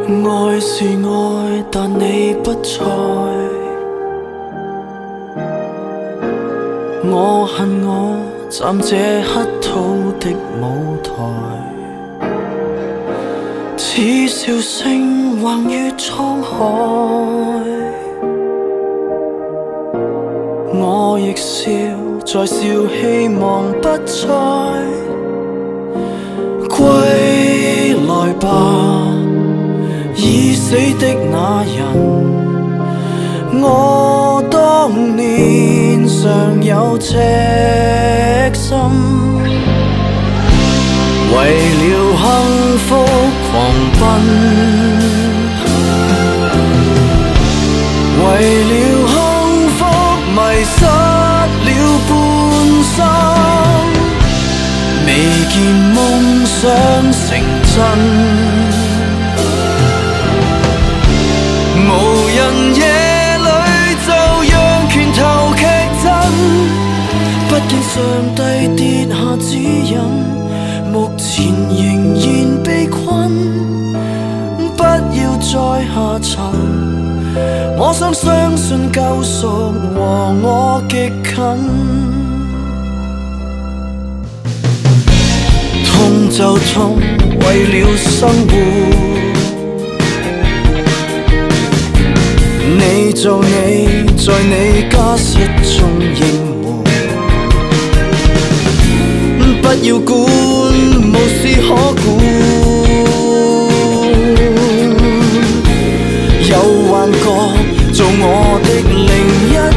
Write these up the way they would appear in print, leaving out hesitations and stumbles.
愛是愛，但你不在。我恨我站這乞討的舞台，似笑聲橫越滄海。我亦笑，在笑希望不再歸來吧。已死的那人，我當年尚有赤心，為了幸福狂奔，為了幸福迷失了半生，未見夢想成真。無人夜裏就讓拳頭劇震，不見上帝跌下指引，目前仍然被困，不要再下沉。我想相信救贖和我極近，痛就痛，為了生活。你做你，在你家失蹤應門，不要管，無事可管。有幻覺做我的另一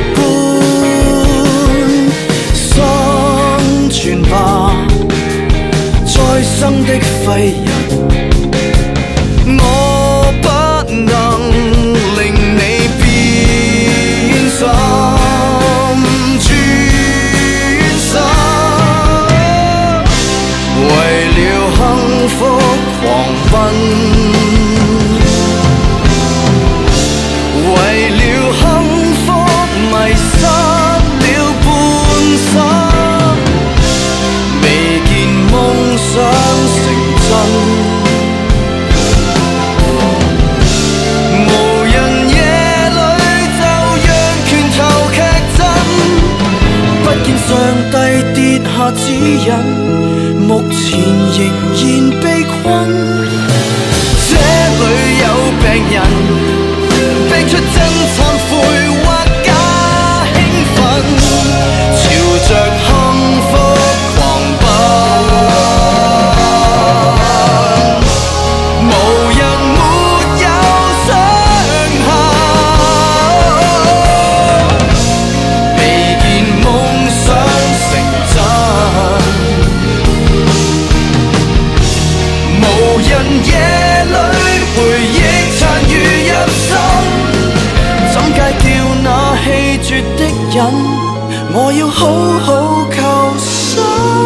半，生存吧，再生的廢人，我不能令你變心轉身，為了幸福狂奔，為了幸福迷失了半生，未見夢想成真。上帝跌下指引，目前仍然被困。這裏有病人，逼出真懺悔或假興奮，朝着幸福狂奔。無人沒有傷痕，未見夢想成真，無人夜裏回憶殘餘入心，怎戒掉那氣絕的癮？我要好好求生，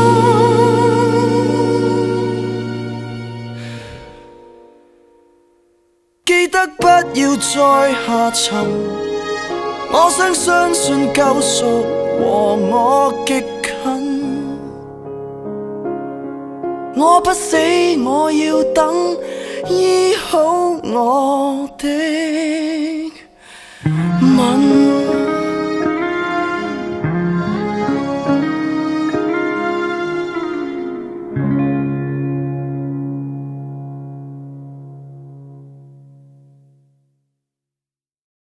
記得不要再下沉。我想相信救贖和我極近，我不死，我要等醫好我的吻。